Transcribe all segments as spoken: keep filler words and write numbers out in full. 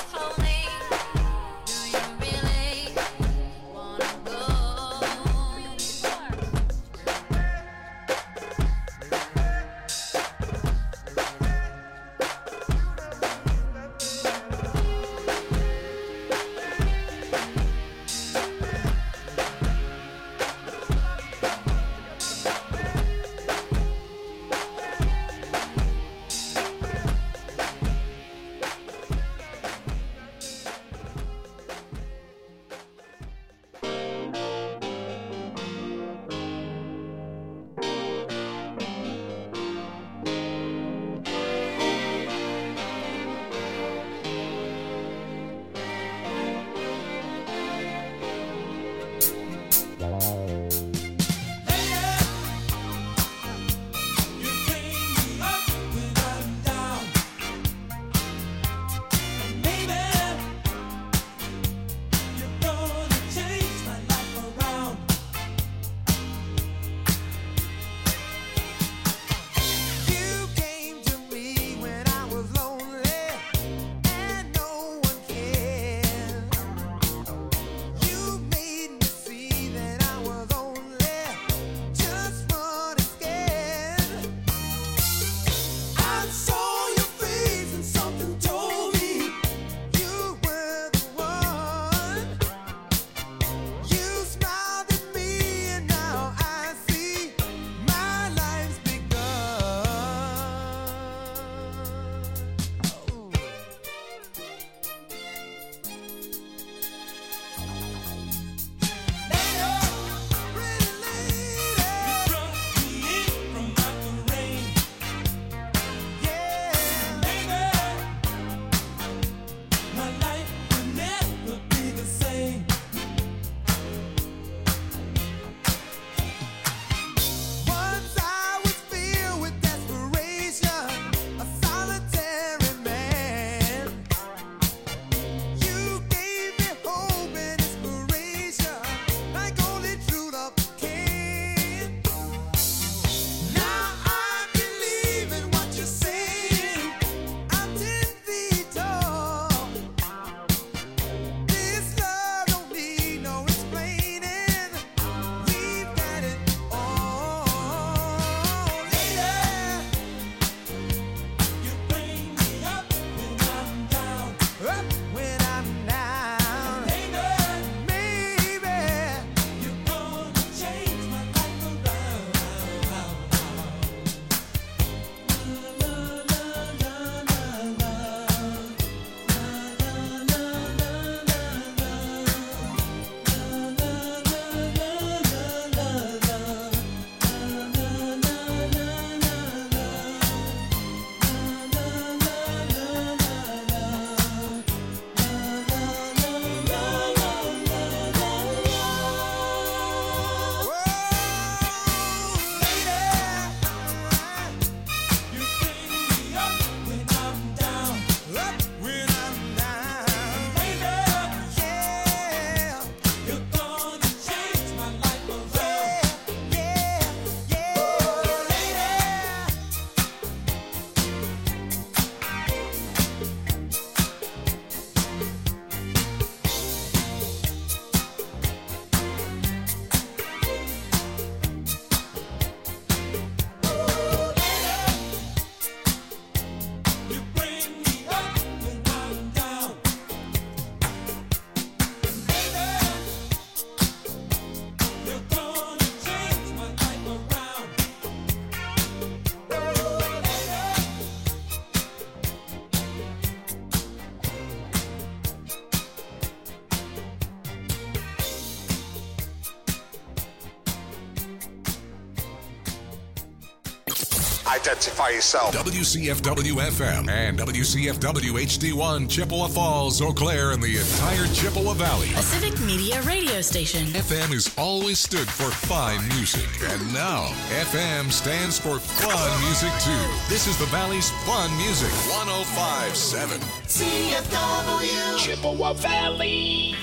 Identify yourself. W C F W F M and W C F W H D one, Chippewa Falls, Eau Claire, and the entire Chippewa Valley. A Civic Media radio station. F M has always stood for fine music. And now, F M stands for fun music, too. This is the Valley's fun music. one oh five point seven. C F W. Chippewa Valley.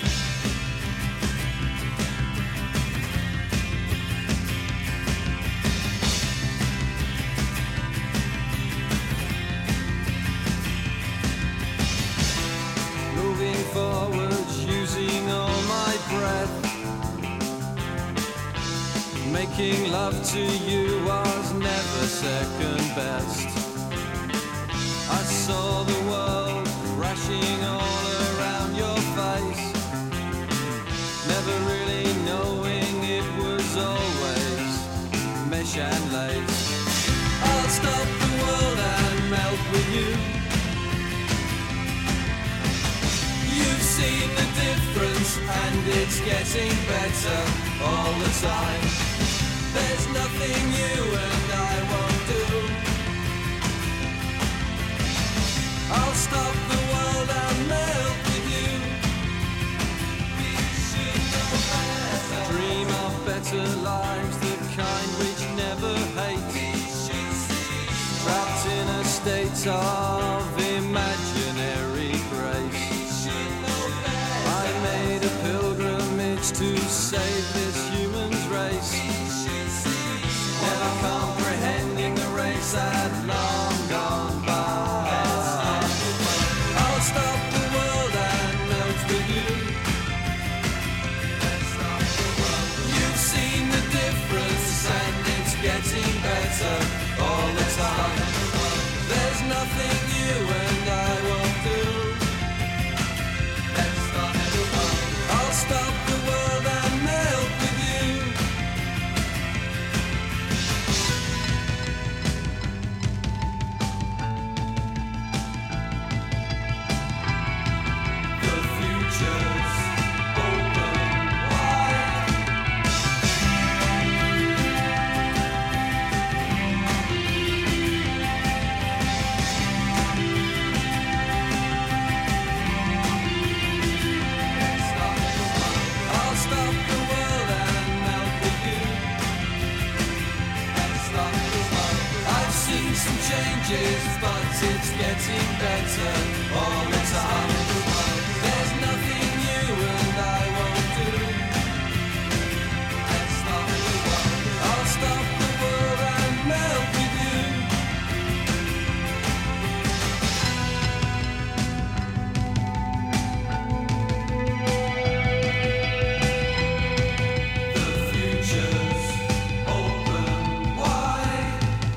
breath. Making love to you was never second best. I saw the world crashing all around your face, never really knowing it was always mesh and lace. I'll stop the world and melt with you. You've seen the difference and it's getting better all the time. There's nothing you and I won't do. I'll stop the world and melt with you. We should know better. Dream of better lives, the kind which never hate. Trapped in a state of imaginary grace. I made a pilgrimage to save this human's race, never comprehending the race had long gone by. I'll stop the world and melt with you. You've seen the difference and it's getting better all the time. There's nothing you and I won't do. I'll stop the world and melt with you. The future's open wide. I'll stop the world and melt with you. I've seen some changes, but it's getting better all the time. There's nothing you and I won't do. I'll stop the world and melt with you. The future's open wide.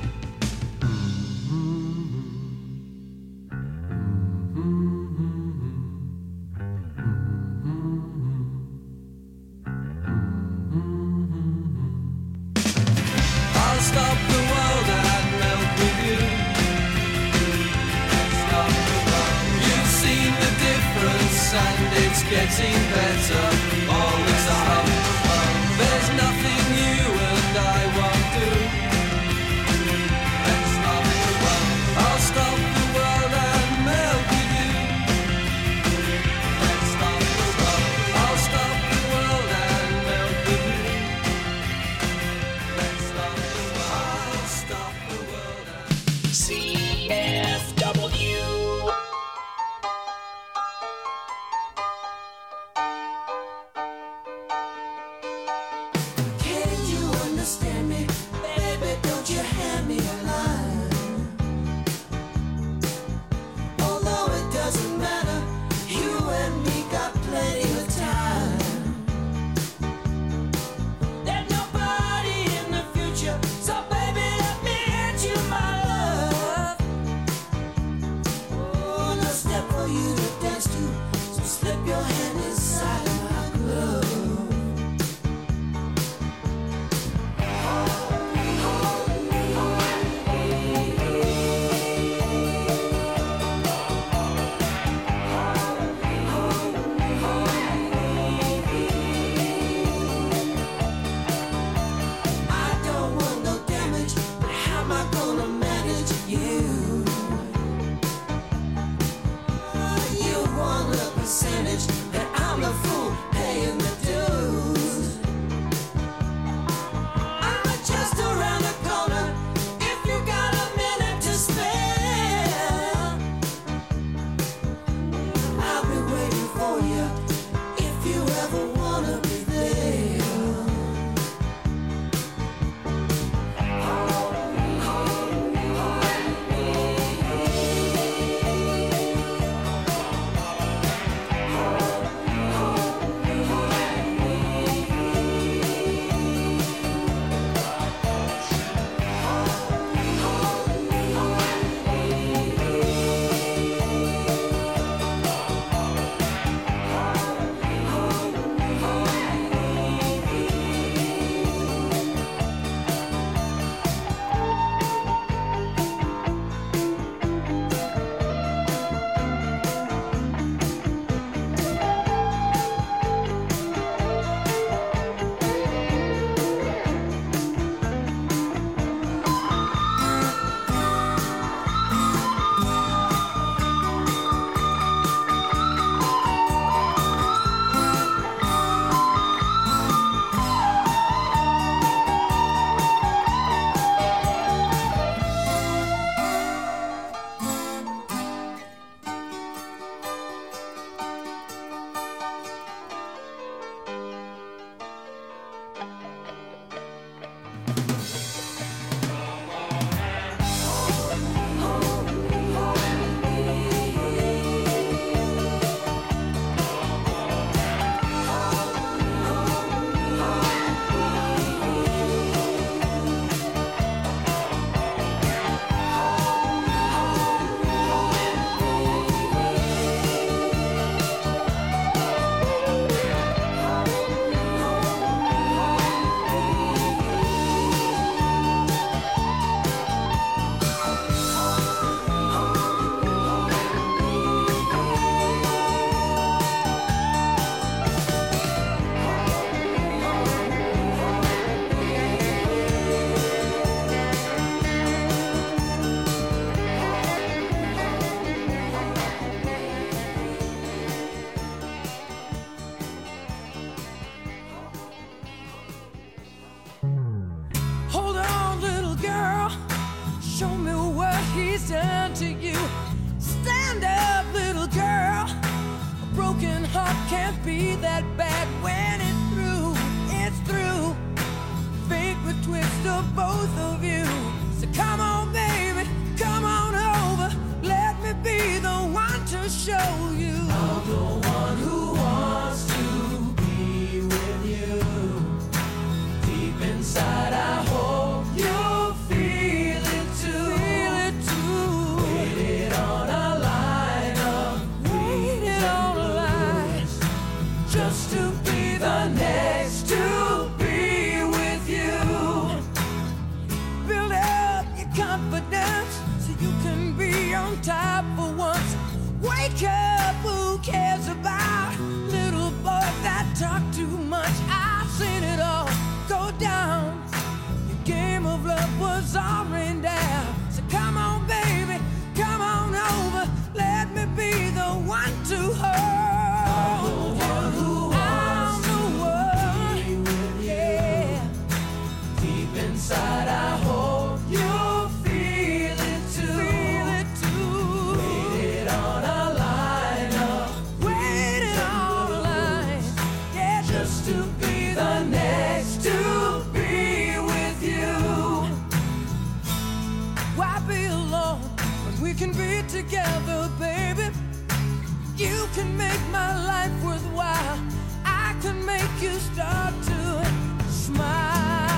I'll stop the world and melt with you. You've seen the difference and it's getting better all the time. There's nothing you and I won't do. I'll stop the world and melt with you. I'll stop the world and melt with you. I'll stop the world and C F W. Can you understand me? Baby, don't you hand me a line. Although it doesn't matter, you and me got plenty of time. There's nobody in the future, so baby, let me hand you my love. Oh, no step for you to dance to, so slip your hand inside my glove. I don't want no damage, but how am I gonna manage you? You want a percentage, and I'm the fool paying the dues. I'm just around the corner if you got a minute to spare. I'll be waiting for you if you ever wanna be there. be that bad when it's through, it's through. Fate would twist of both of you. So come on, baby, come on over. Let me be the one to show you. I'm the one who wants to be with you. Deep inside, I hope you'll feel it too. Feel it too. Waited on a line of waited on a line just to be the next to be with you. Build up your confidence so you can be on top for once. Wake up, who cares about little boys that talk too much? I've seen it all go down. Your game of love was all rained down. So come on, baby, come on over. Let me be the one to hold. I'm the one who wants to be with you. Deep inside, I hope you'll feel it too. Feel it too. Waited on a line up. Waited on a line. Yeah, just to be the next to be with you. Why be alone when we can be together, baby? You can make my life worthwhile. I can make you start to smile.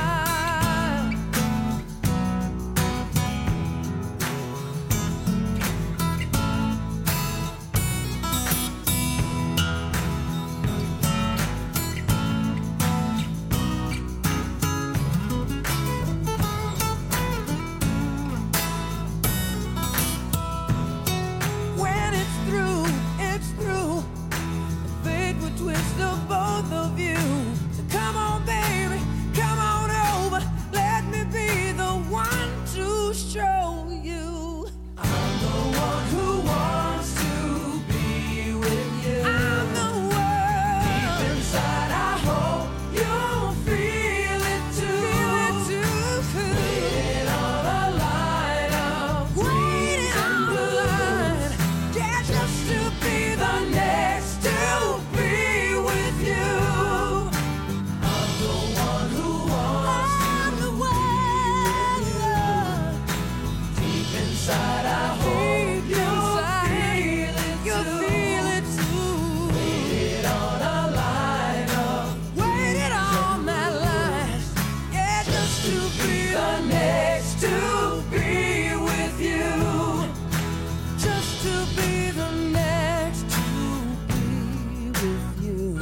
When it's through, it's through. Fate would twist of both of you. So come on, baby, come on over. Let me be the one to show you. I'm the one who wants to be with you. I'm the one. Deep inside, I hope you'll feel it too. Feel it too. Waiting on a line of waiting on a line. Yeah, just to be the next to be with you. I'm the one who wants I'm to the one. Be with you. Deep inside, I hope you'll feel it you'll too. Feel it too. Waited on a line of waited on that line. Yeah, just to be the next to be with you. Just to be the next to be with you.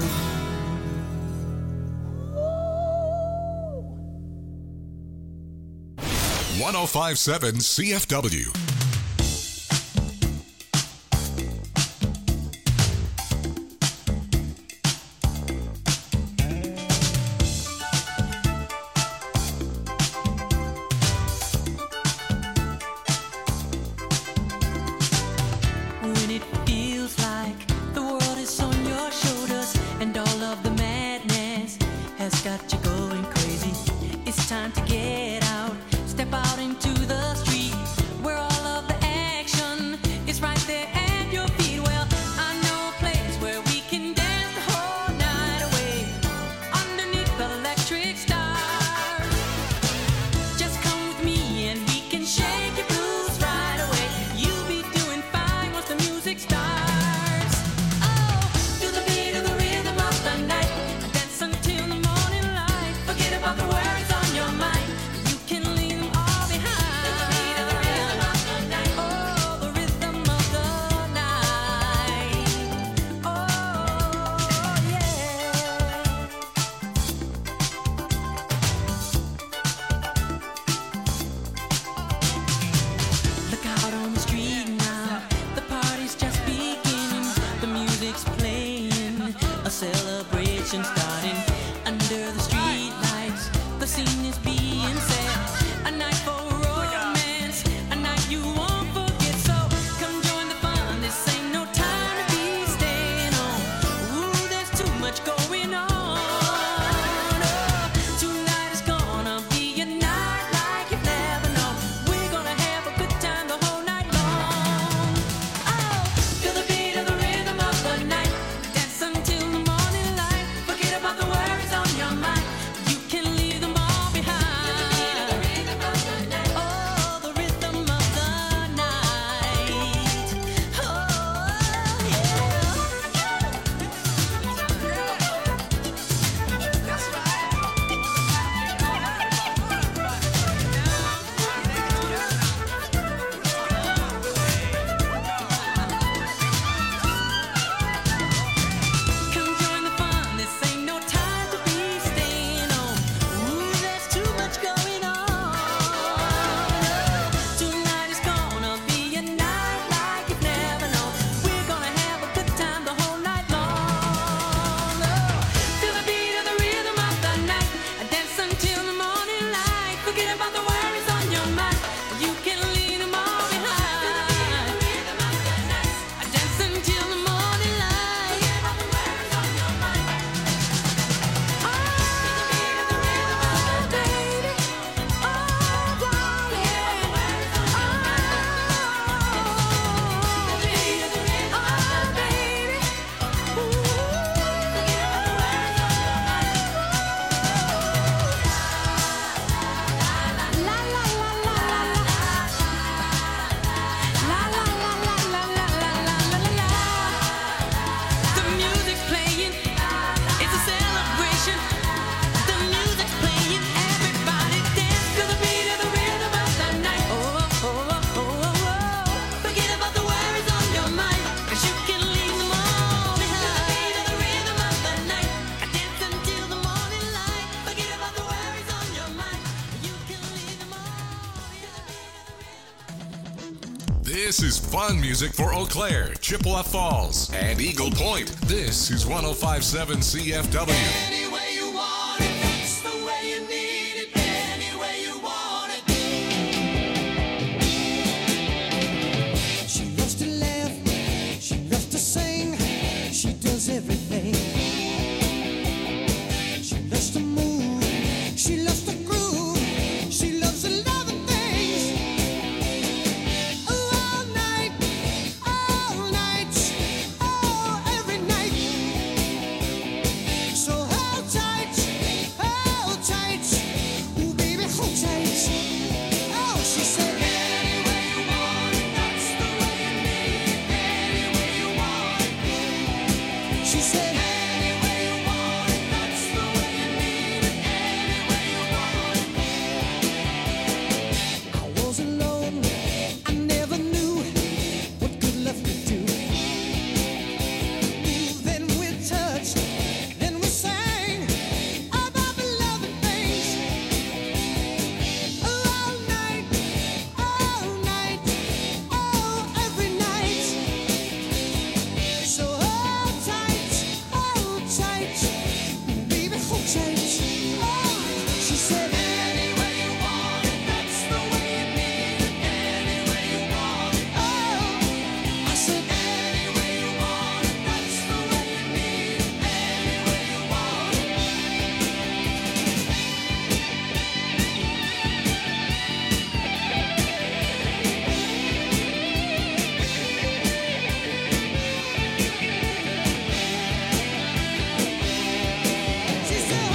one oh five point seven C F W. When it feels like the world is on your shoulders and all of the madness has got you going crazy, it's time to get out, step out into the street where all of the action is right there at your feet. Well, I know a place where we can dance the whole night away underneath the electric stars. Just come with me and we can shake your blues right away. You'll be doing fine once the music starts. Oh, to the beat of the rhythm of the night, dance until the morning light. Forget about the worries on your mind. You can leave them all behind. To the beat of the rhythm of the night. Oh, the rhythm of the night. Oh, yeah. Look out on the street now, the party's just beginning. The music's playing, a celebration starting. Under the street lights, the scene is being set. A night for romance, a night you won't forget. So come join the fun, this ain't no time to be staying home. Ooh, there's too much going on. Oh, tonight is gonna be a night like you've never known. We're gonna have a good time the whole night long. Oh, feel the beat of the rhythm of the night, dance until the morning This is fun music for Eau Claire, Chippewa Falls, and Eagle Point. This is one oh five point seven C F W. Any way you want it, that's the way you need it. Any way you want it. She loves to laugh, she loves to sing, she does everything. She loves to move, she loves to groove, she loves to love and things. All night, all night, oh, every night. So hold tight, hold tight, ooh baby, hold tight. Oh, she said, any way you want it, that's the way you need it. Any way you want it. She said, any way you want it, that's the way you need it. Any way you want it. I was alone, I never knew what good love could do. Then we touched, then we sang about the love and things. All night, all night, oh, every night. So hold tight, hold tight, baby, hold tight. Oh, she said, any way you want it, that's the way you need it. Any way you want it. Oh, I said, any way you want it, that's the way you need it. Any way you want it. She said,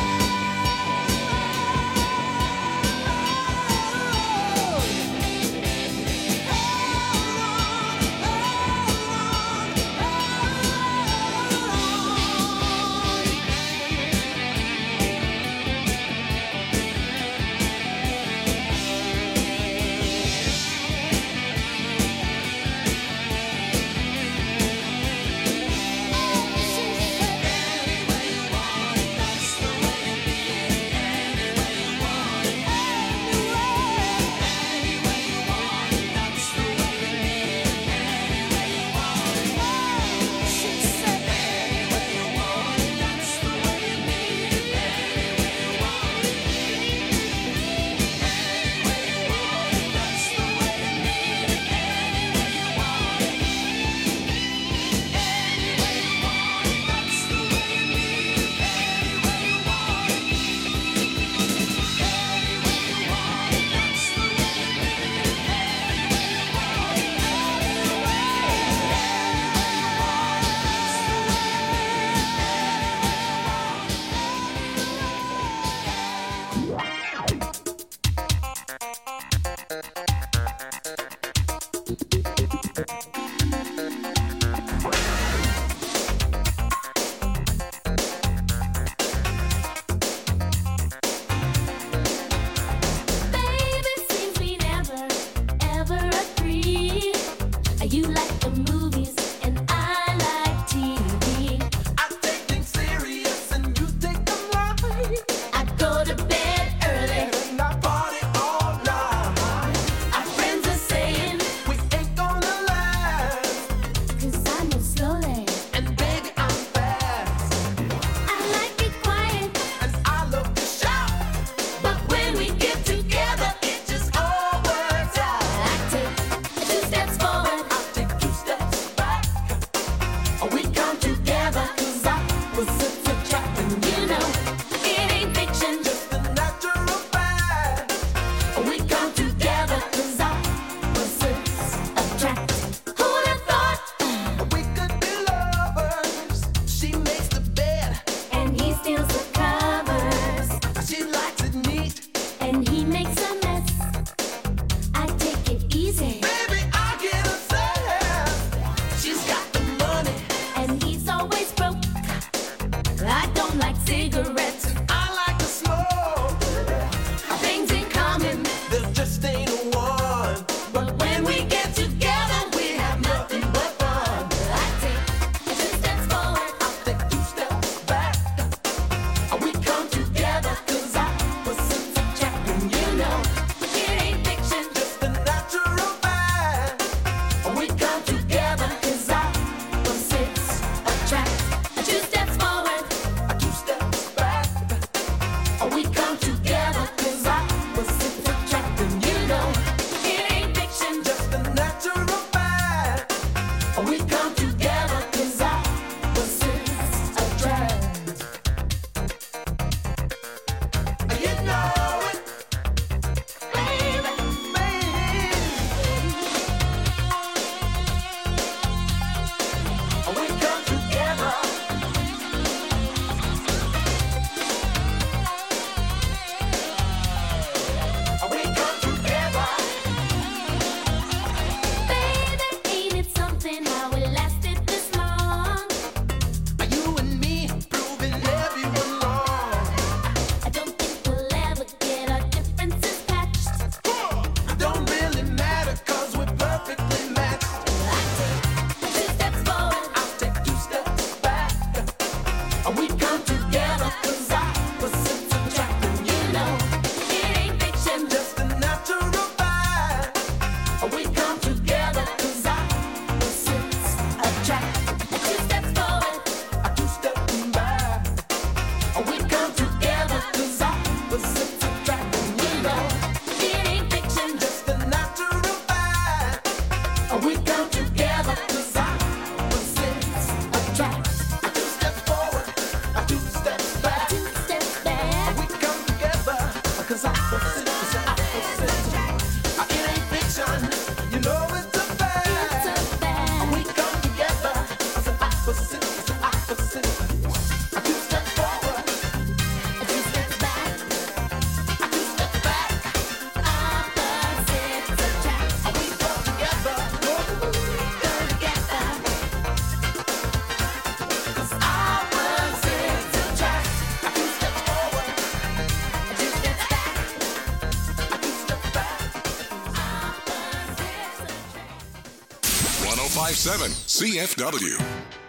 Baby, seems we never, ever agree. You like the movies and I like T V. I take things serious and you take them light. I go to bed early. And I party all night. Our friends are saying, We ain't gonna last. 'cause I move slowly. And baby, I'm fast. I like it quiet, And I love to shout. but when we get together, It just all works out. I take two steps forward. I take two steps back. We come together 'cause opposites attract. And You know, it ain't fiction. just the natural fact. We come together 'cause opposites attract. Who'd have thought? We could be lovers. She makes the bed. And he steals the covers. She likes it neat. And he makes a mess. I take it easy. Baby, I get obsessed. She's got the money. And he's always broke. I don't like cigarettes. I like to smoke. Things in common. There just ain't one. But when we get together, we have nothing but fun. I take two steps forward. I take two steps back. We come together 'cause opposites attract. And You know, it ain't fiction. just the natural fact. one oh five point seven C F W.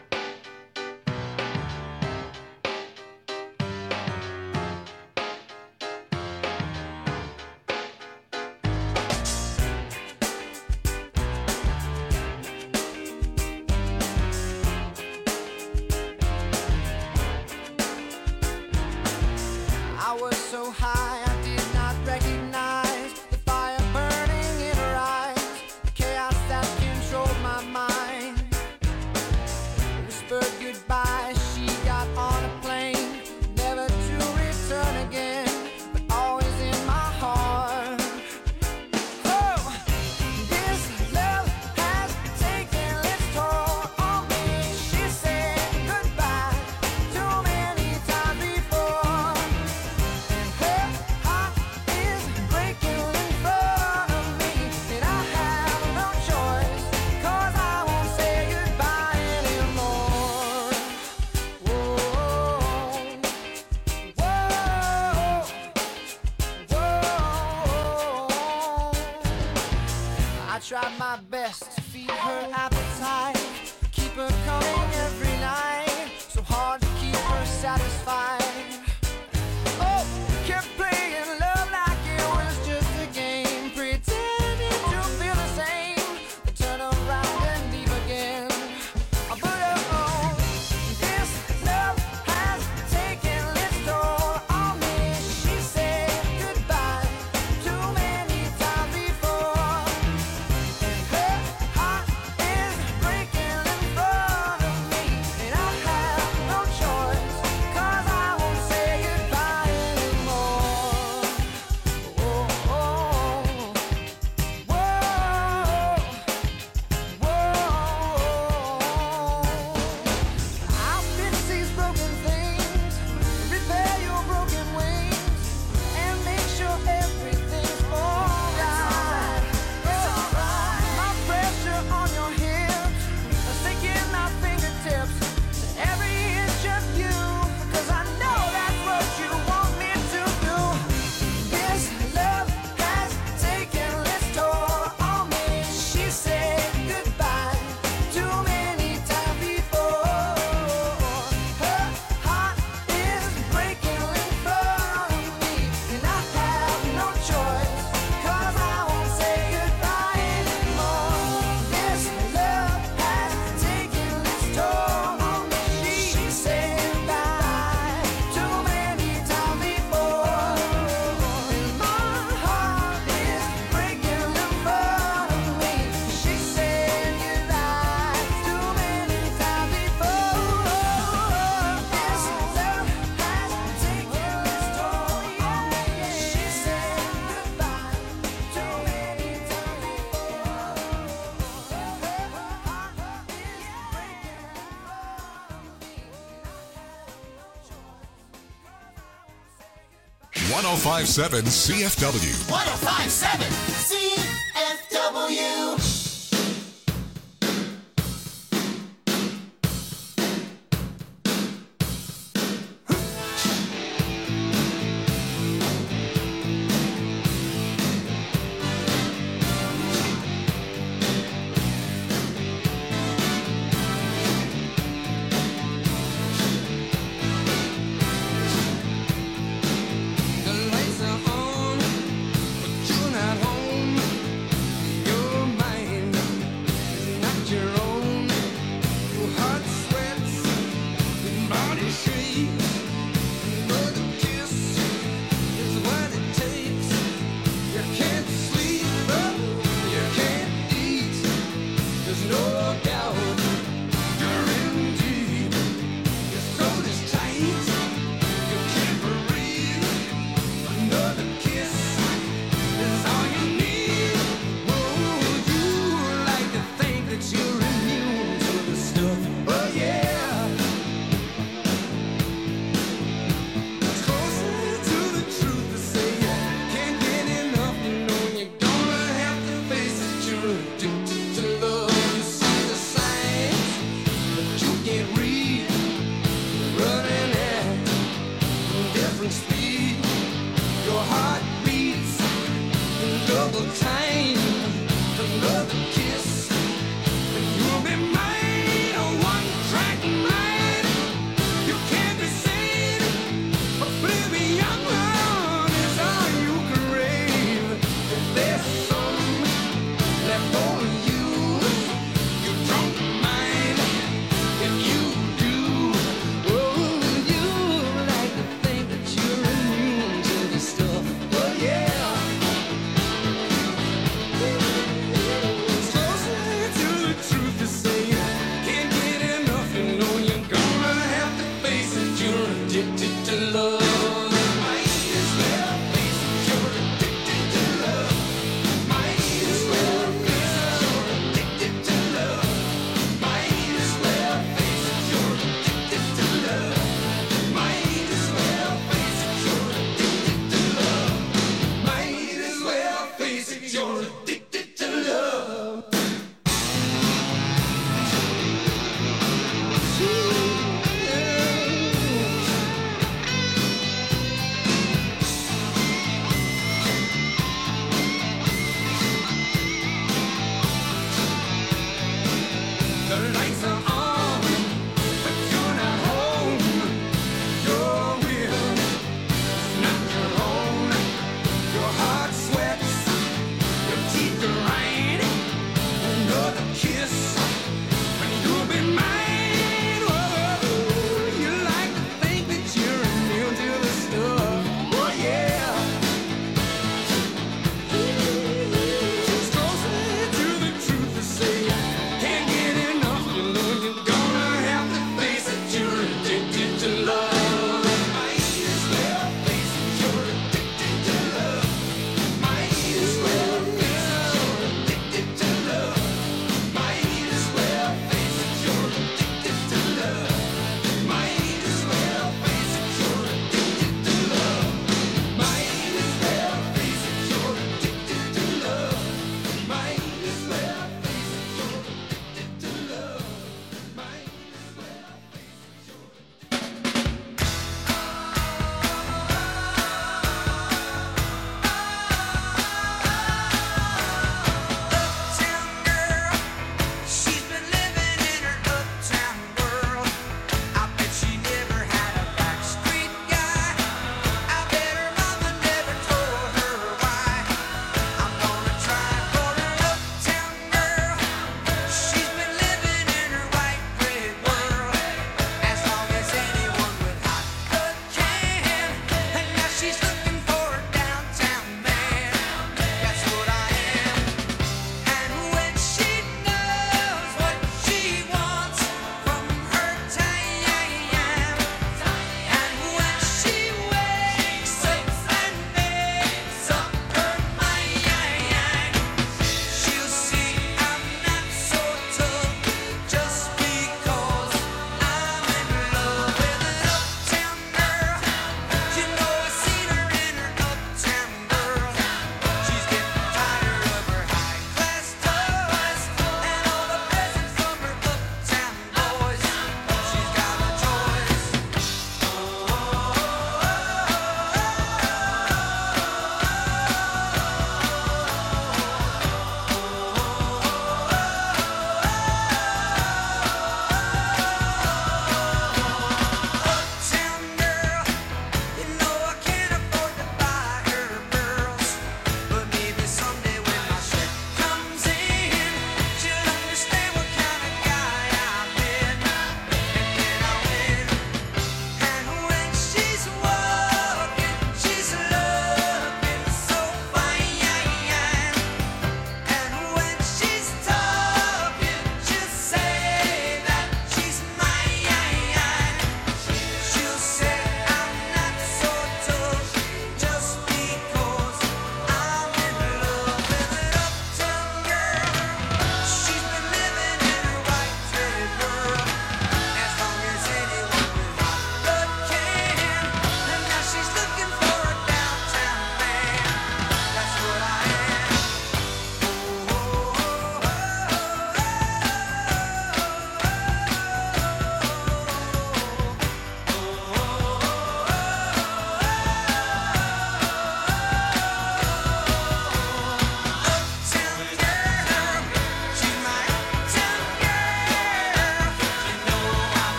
I was so high I did not recognize the fire burning in her eyes, the chaos that controlled my mind. Whispered goodbye, she got on a plane, never to return again, but always in my heart. Oh, this love has taken its toll on me. She said goodbye too many times before. Her heart is breaking in front of me, and I have no choice, 'cause I won't say goodbye anymore. Whoa, whoa, whoa. I tried my best to feed her appetite, keep her coming every night, so hard to keep her satisfied. Oh, kept playing love like it was just a game, pretending to feel the same, but turn around and leave again. But oh, this love has taken its toll on me. She said goodbye too many times before, and her heart is breaking in front of me, and I have no choice, 'cause I won't say goodbye anymore. Whoa, whoa, whoa. I'll fix these broken things, repair your broken wings, and make sure everything's alright. It's alright. My pressure on your hips, sticking my fingertips to every inch of you, 'cause I know that's what you want me to do. This love has taken its toll on me. She said goodbye too many times before. Her heart is breaking in front of me, and I have no choice, 'cause I won't say goodbye anymore. This love has taken its toll on me. She said goodbye too many times before, and my heart is breaking in front of me. She said goodbye too many times before. This love has taken its toll on me. She said goodbye too many times before. Her heart is breaking in front of me. one oh five point seven C F W. one oh five point seven C F W. The lights are on, but you're not home.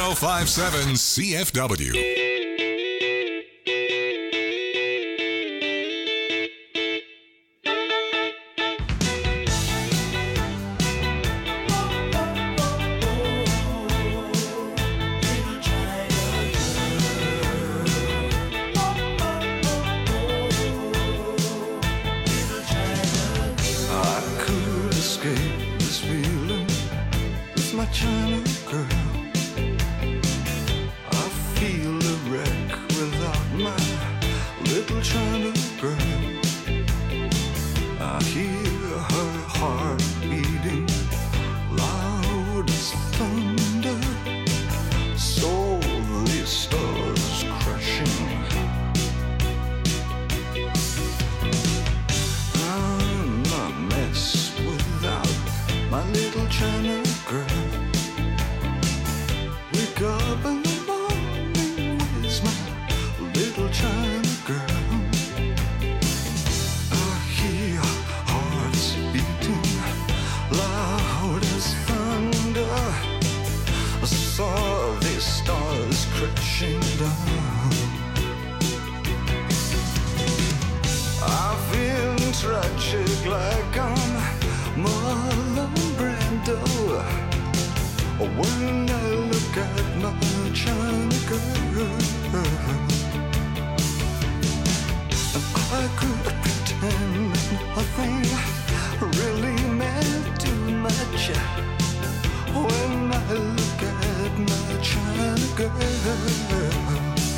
oh five point seven C F W. China girl, I feel a wreck without my little China girl. I hear her heart beating loud as thunder, so the stars crashing. I'm a mess without my little China girl. Wake up in the morning with my little China girl. I hear hearts beating loud as thunder. I saw the stars crashing down. I feel tragic like I'm Marlon Brando when I look at my China girl. I could pretend nothing really meant too much when I look at my China girl.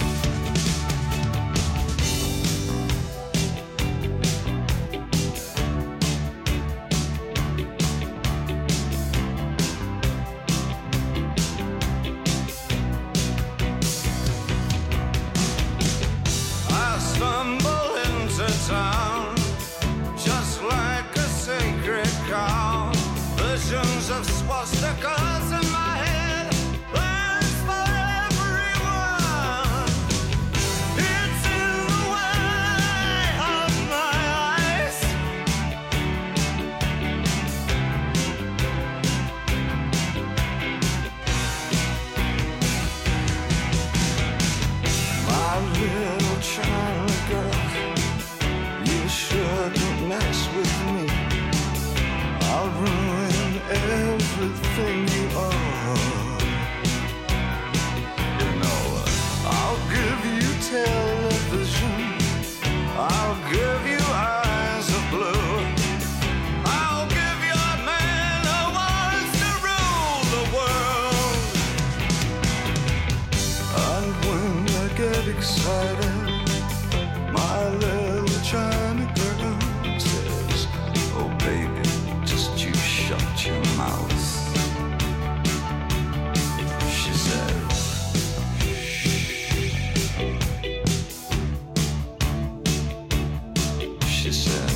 Just like a sacred cow, visions of swastikas in my head, plans for everyone. It's in the way of my eyes. My little China girl, you shouldn't mess with me. I'll ruin everything you are. You know, I'll give you television, I'll give you eyes of blue, I'll give you a man who wants to rule the world. And when I get excited, my little China girl says, oh baby, just you shut your mouth. She says, she says,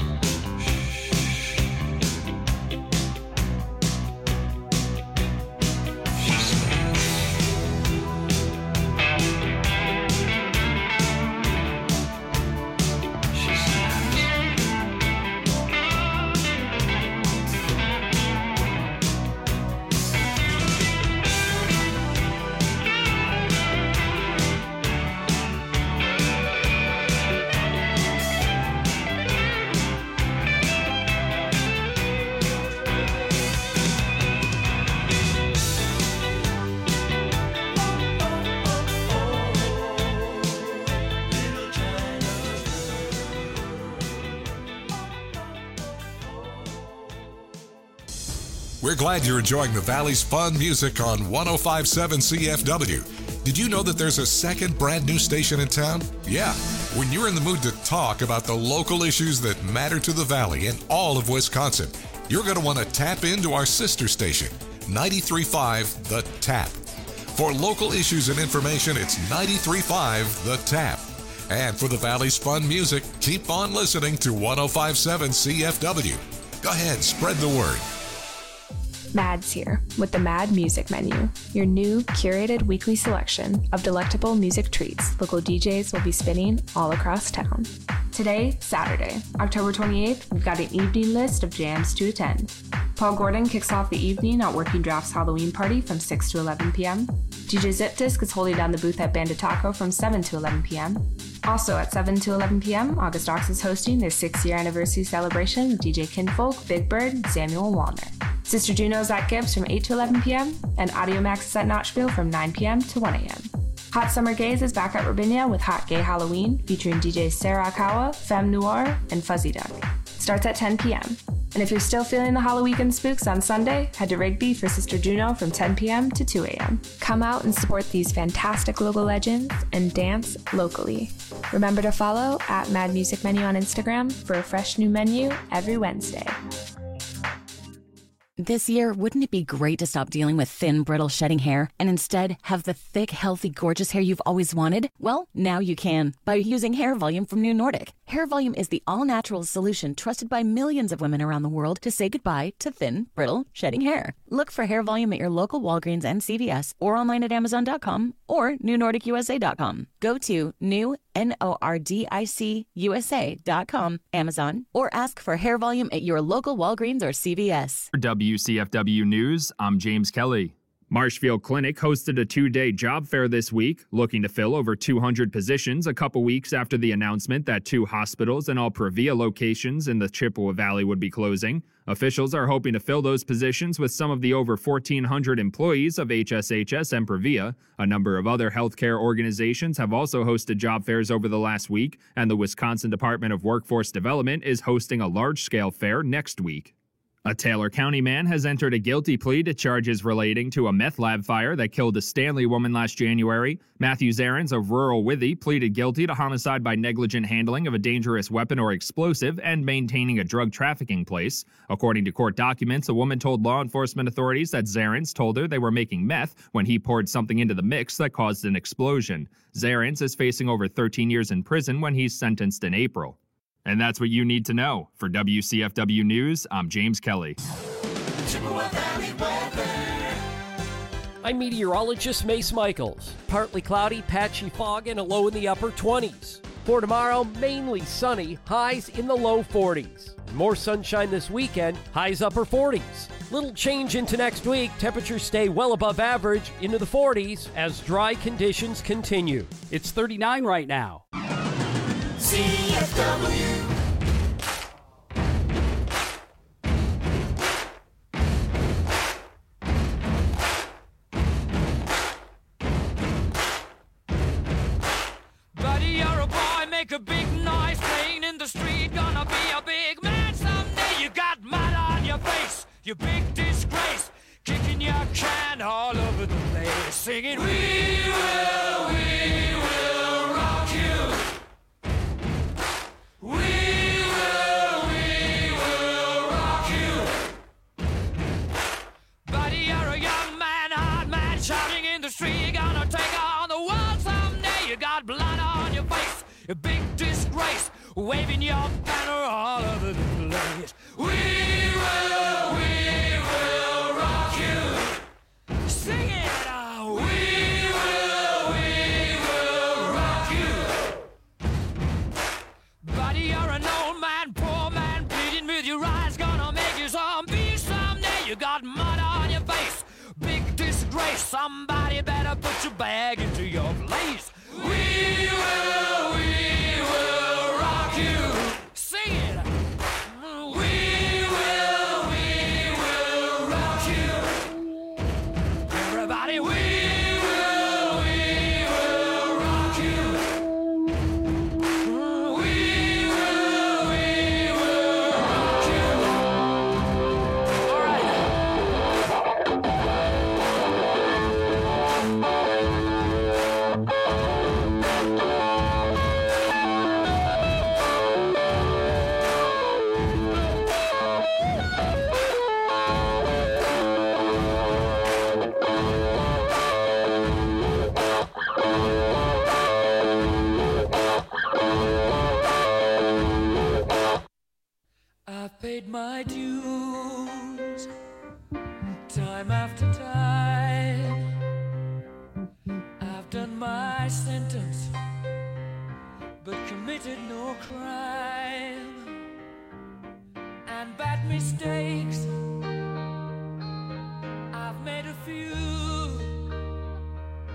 We're glad you're enjoying the Valley's fun music on one oh five point seven C F W. Did you know that there's a second brand new station in town? Yeah, when you're in the mood to talk about the local issues that matter to the Valley and all of Wisconsin, you're going to want to tap into our sister station, ninety-three point five The Tap. For local issues and information, it's ninety-three point five The Tap. And for the Valley's fun music, keep on listening to one oh five point seven C F W. Go ahead, spread the word. Mad's here with the Mad Music Menu, your new curated weekly selection of delectable music treats local D Js will be spinning all across town. Today, Saturday, October twenty-eighth, we've got an evening list of jams to attend. Paul Gordon kicks off the evening at Working Drafts Halloween Party from six to eleven p.m. D J Zip Disc is holding down the booth at Bandit Taco from seven to eleven p.m. Also at seven to eleven p.m., August Ox is hosting their six-year anniversary celebration with D J Kinfolk, Big Bird, and Samuel Wallner. Sister Juno's at Gibbs from eight to eleven p.m., and Audio Max is at Notchville from nine p.m. to one a.m. Hot Summer Gaze is back at Rabinia with Hot Gay Halloween, featuring D Js Sarah Akawa, Femme Noir, and Fuzzy Duck. Starts at ten p.m. And if you're still feeling the Halloween spooks on Sunday, head to Rigby for Sister Juno from ten p.m. to two a.m. Come out and support these fantastic local legends and dance locally. Remember to follow at Mad Music Menu on Instagram for a fresh new menu every Wednesday. This year, wouldn't it be great to stop dealing with thin, brittle, shedding hair and instead have the thick, healthy, gorgeous hair you've always wanted? Well, now you can by using Hair Volume from New Nordic. Hair Volume is the all-natural solution trusted by millions of women around the world to say goodbye to thin, brittle, shedding hair. Look for Hair Volume at your local Walgreens and C V S or online at Amazon dot com or New Nordic U S A dot com. Go to new, N O R D I C U S A dot com, Amazon, or ask for Hair Volume at your local Walgreens or C V S. For W C F W News, I'm James Kelly. Marshfield Clinic hosted a two-day job fair this week, looking to fill over two hundred positions a couple weeks after the announcement that two hospitals and all Previa locations in the Chippewa Valley would be closing. Officials are hoping to fill those positions with some of the over fourteen hundred employees of H S H S and Previa. A number of other healthcare organizations have also hosted job fairs over the last week, and the Wisconsin Department of Workforce Development is hosting a large-scale fair next week. A Taylor County man has entered a guilty plea to charges relating to a meth lab fire that killed a Stanley woman last January. Matthew Zarens of rural Withy pleaded guilty to homicide by negligent handling of a dangerous weapon or explosive and maintaining a drug trafficking place. According to court documents, a woman told law enforcement authorities that Zarens told her they were making meth when he poured something into the mix that caused an explosion. Zarens is facing over thirteen years in prison when he's sentenced in April. And that's what you need to know. For W C F W News, I'm James Kelly. Chippewa Valley weather. I'm meteorologist Mace Michaels. Partly cloudy, patchy fog, and a low in the upper twenties. For tomorrow, mainly sunny, highs in the low forties. More sunshine this weekend, highs upper forties. Little change into next week, temperatures stay well above average into the forties as dry conditions continue. It's thirty-nine right now. C F W. Buddy, you're a boy, make a big noise playing in the street. Gonna be a big man someday. You got mud on your face, you big disgrace. Kicking your can all over the place. Singing, we will, we will rock you. We will, we will rock you. Buddy, you're a young man, hard man, shouting in the street. You're gonna take on the world someday. You got blood on your face, a big disgrace, waving your banner all over the place. We will, we will rock you. Sing it now. We will, we will rock you. Buddy, you're an old man, poor man, pleading with your eyes, gonna make you zombie someday. You got mud on your face, big disgrace. Somebody better put your bag into your place. We will, we will rock you. Sing it. We will, we will rock you. Everybody, we will, we will rock you. We will, we will rock you. All right. I've paid my dues time after time. I've done my sentence, but committed no crime. And bad mistakes, I've made a few.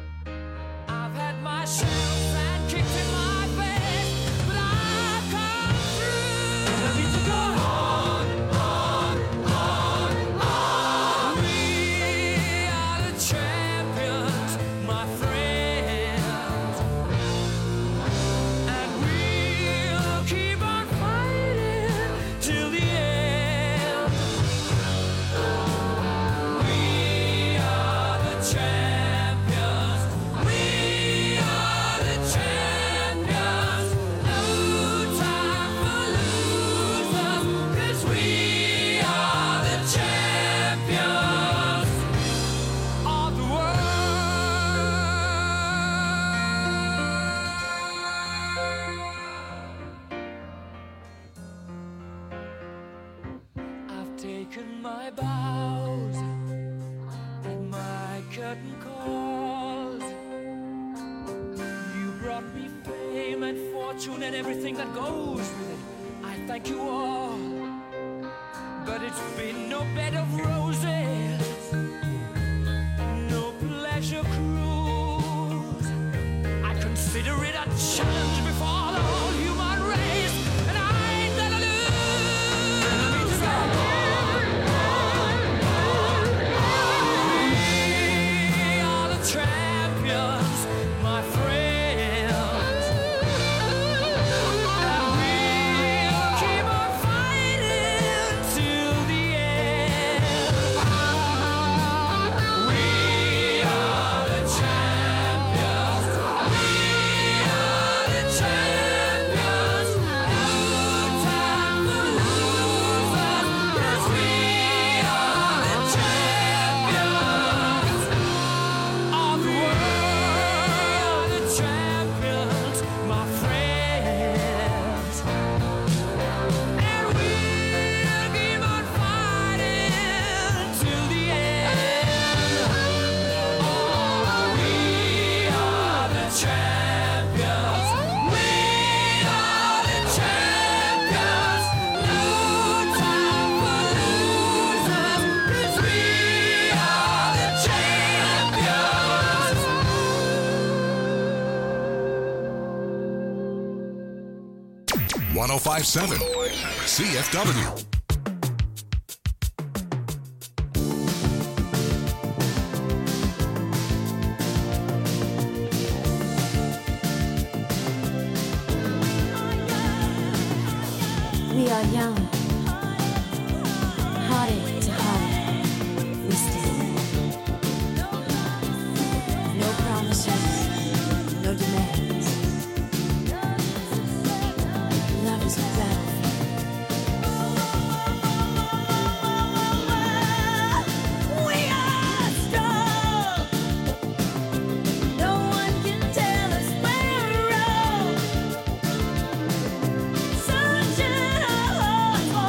taken my bows and my curtain calls. You brought me fame and fortune and everything that goes with it. I thank you all, but it's been no bed of roses, no pleasure cruise. I consider it a challenge before the whole human race, and I ain't gonna lose. We are the champions, my friends, and we'll keep on fighting till the end. We are the champions. We are the champions. No time for losers, 'cause we are the champions of the world, the champions, my friends. And we'll keep on fighting till the end. Oh, we are the champions. We are the champions. No time for losers, 'cause we are the champions. one oh five point seven C F W. We are young, hearted to heart, we stand. No promises, no demands. Love is a battlefield. We are strong. No one can tell us we're wrong. Sunshine our hearts.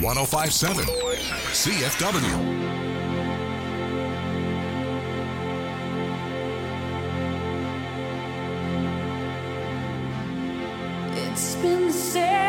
one oh five point seven C F W. It's been said